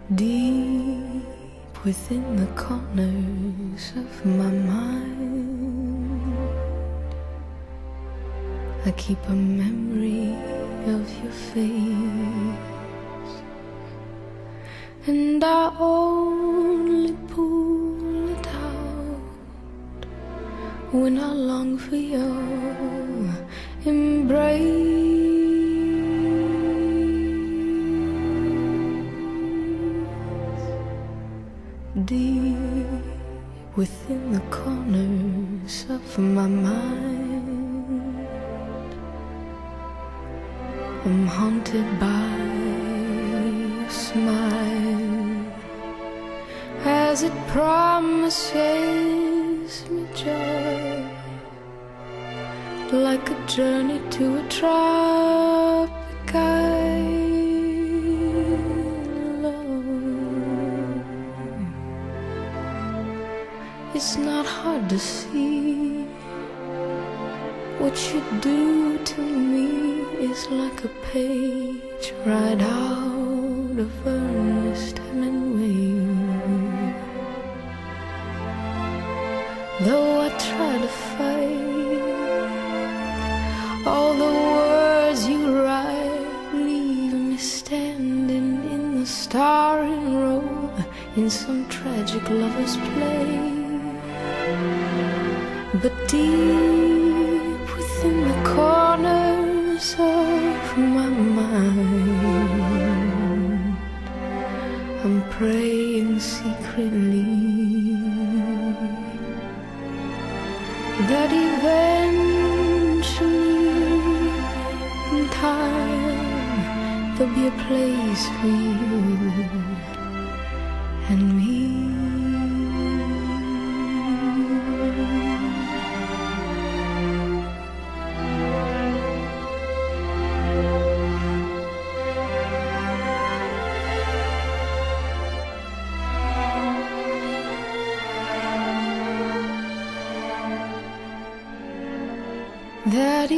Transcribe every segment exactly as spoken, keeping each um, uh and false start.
Deep within the corners of my mind, I keep a memory of your face, and I only pull it out when I long for your embrace. Deep within the corners of my mind, I'm haunted by your smile as it promises me joy, like a journey to a tropic island. It's not hard to see what you do to me is like a page right out of Ernest Hemingway. Though I try to fight, all the words you write leave me standing in the starring row in some tragic lover's play. But deep within the corners of my mind, I'm praying secretly that eventually in time there'll be a place for you and me. That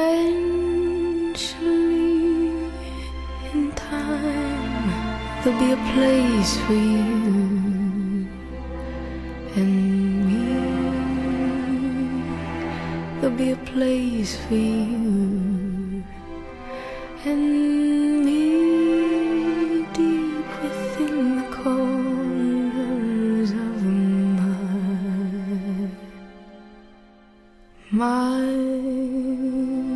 eventually in time there'll be a place for you and me. There'll be a place for you and me, deep within the corners of my mind.